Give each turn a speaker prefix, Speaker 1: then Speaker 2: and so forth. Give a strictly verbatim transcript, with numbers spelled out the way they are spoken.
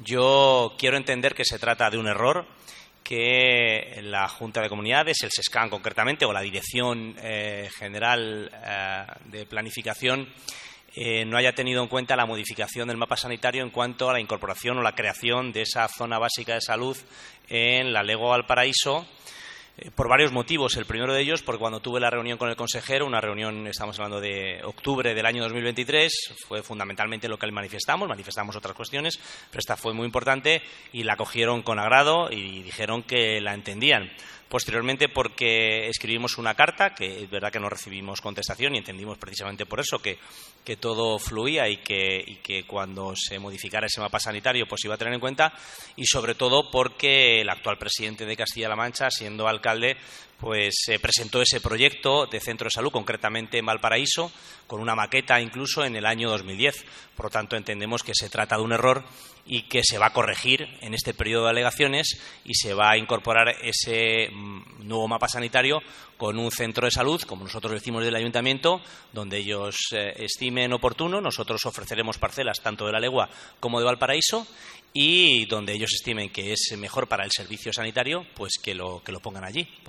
Speaker 1: Yo quiero entender que se trata de un error, que la Junta de Comunidades, el SESCAN concretamente, o la Dirección eh, General eh, de Planificación, eh, no haya tenido en cuenta la modificación del mapa sanitario en cuanto a la incorporación o la creación de esa zona básica de salud en la Legua Valparaíso, eh, por varios motivos. El primero de ellos, porque cuando tuve la reunión con el consejero, una reunión, estamos hablando de octubre del año dos mil veintitrés, fue fundamentalmente lo que le manifestamos, manifestamos otras cuestiones, pero esta fue muy importante y la cogieron con agrado y dijeron que la entendían. Posteriormente, porque escribimos una carta, que es verdad que no recibimos contestación y entendimos precisamente por eso que, que todo fluía y que, y que cuando se modificara ese mapa sanitario pues iba a tener en cuenta, y sobre todo porque el actual presidente de Castilla-La Mancha, siendo alcalde, pues eh, presentó ese proyecto de centro de salud, concretamente en Valparaíso, con una maqueta incluso en el año dos mil diez. Por lo tanto, entendemos que se trata de un error y que se va a corregir en este periodo de alegaciones y se va a incorporar ese mm, nuevo mapa sanitario con un centro de salud, como nosotros decimos del Ayuntamiento, donde ellos eh, estimen oportuno. Nosotros ofreceremos parcelas tanto de la Legua como de Valparaíso, y donde ellos estimen que es mejor para el servicio sanitario, pues que lo, que lo pongan allí.